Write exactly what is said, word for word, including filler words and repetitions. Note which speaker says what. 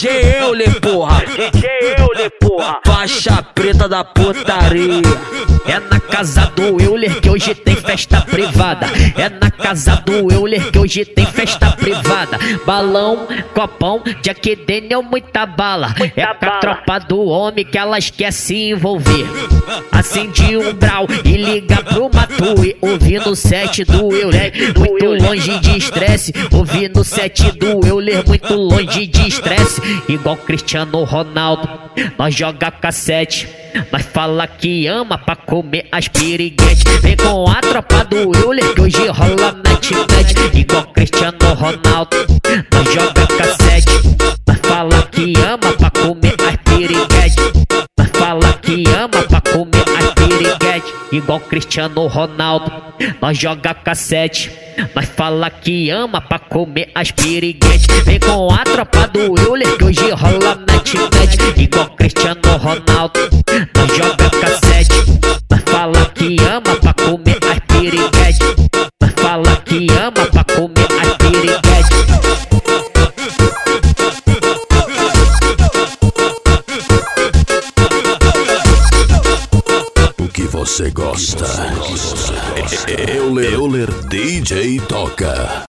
Speaker 1: J Euler, porra.
Speaker 2: D J Euler, porra.
Speaker 1: Faixa preta da putaria. É na casa do Euler que hoje tem festa privada. É na casa do Euler que hoje tem festa privada. Balão, copão, Jack Daniel, muita bala.
Speaker 2: Muita
Speaker 1: é com a
Speaker 2: bala.
Speaker 1: tropa do homem que elas quer se envolver. Acende um brau e liga pro Matue. Ouvindo o set do Euler, muito longe de estresse. Ouvindo o set do Euler, muito longe de estresse. Igual Cristiano Ronaldo, nós joga cassete. Nós fala que ama pra comer as piriguetes. Vem com a tropa do Euler que hoje rola match match. Igual Cristiano Ronaldo, nós joga cassete. Nós fala que ama pra comer as piriguetes. Nós fala que ama pra comer as piriguetes. Igual Cristiano Ronaldo, nós joga cassete. Nós fala que ama pra comer as piriguetes. Vem com a tropa do Euler que hoje rola match match. Igual Cristiano Ronaldo, nós joga cassete. Nós fala que ama pra comer as piriguetes. Nós fala que ama pra comer as piriguetes.
Speaker 3: O que você gosta? Euler, Euler D J toca.